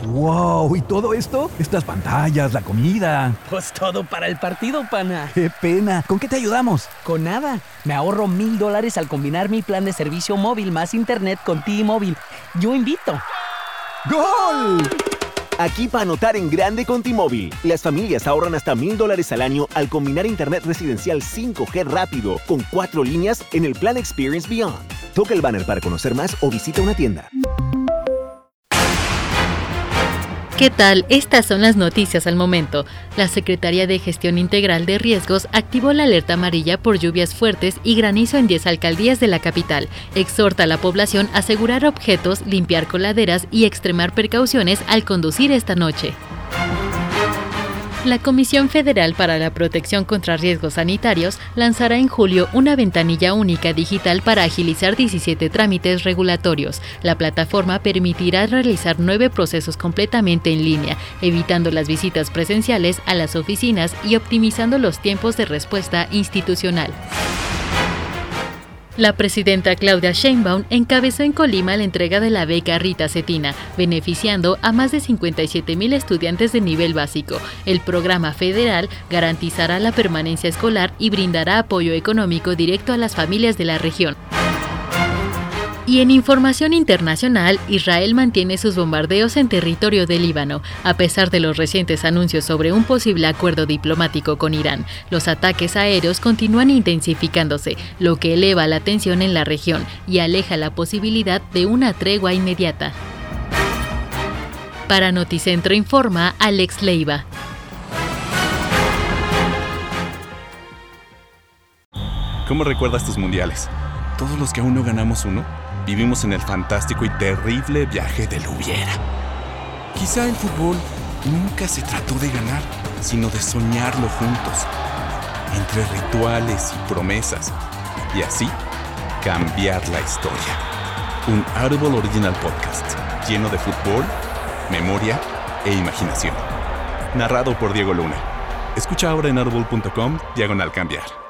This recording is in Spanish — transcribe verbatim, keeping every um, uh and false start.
¡Wow! ¿Y todo esto? Estas pantallas, la comida. Pues todo para el partido, pana. ¡Qué pena! ¿Con qué te ayudamos? Con nada. Me ahorro mil dólares al combinar mi plan de servicio móvil más internet con T-Mobile. Yo invito. ¡Gol! Aquí para anotar en grande con T-Mobile. Las familias ahorran hasta mil dólares al año al combinar internet residencial cinco G rápido con cuatro líneas en el plan Experience Beyond. Toca el banner para conocer más o visita una tienda. ¿Qué tal? Estas son las noticias al momento. La Secretaría de Gestión Integral de Riesgos activó la alerta amarilla por lluvias fuertes y granizo en diez alcaldías de la capital. Exhorta a la población a asegurar objetos, limpiar coladeras y extremar precauciones al conducir esta noche. La Comisión Federal para la Protección contra Riesgos Sanitarios lanzará en julio una ventanilla única digital para agilizar diecisiete trámites regulatorios. La plataforma permitirá realizar nueve procesos completamente en línea, evitando las visitas presenciales a las oficinas y optimizando los tiempos de respuesta institucional. La presidenta Claudia Sheinbaum encabezó en Colima la entrega de la beca Rita Cetina, beneficiando a más de cincuenta y siete mil estudiantes de nivel básico. El programa federal garantizará la permanencia escolar y brindará apoyo económico directo a las familias de la región. Y en información internacional, Israel mantiene sus bombardeos en territorio del Líbano, a pesar de los recientes anuncios sobre un posible acuerdo diplomático con Irán. Los ataques aéreos continúan intensificándose, lo que eleva la tensión en la región y aleja la posibilidad de una tregua inmediata. Para Noticentro informa Alex Leiva. ¿Cómo recuerdas tus mundiales? ¿Todos los que aún no ganamos uno? Vivimos en el fantástico y terrible viaje del hubiera. Quizá el fútbol nunca se trató de ganar, sino de soñarlo juntos, entre rituales y promesas, y así cambiar la historia. Un Audible Original Podcast, lleno de fútbol, memoria e imaginación. Narrado por Diego Luna. Escucha ahora en audible punto com, diagonal cambiar.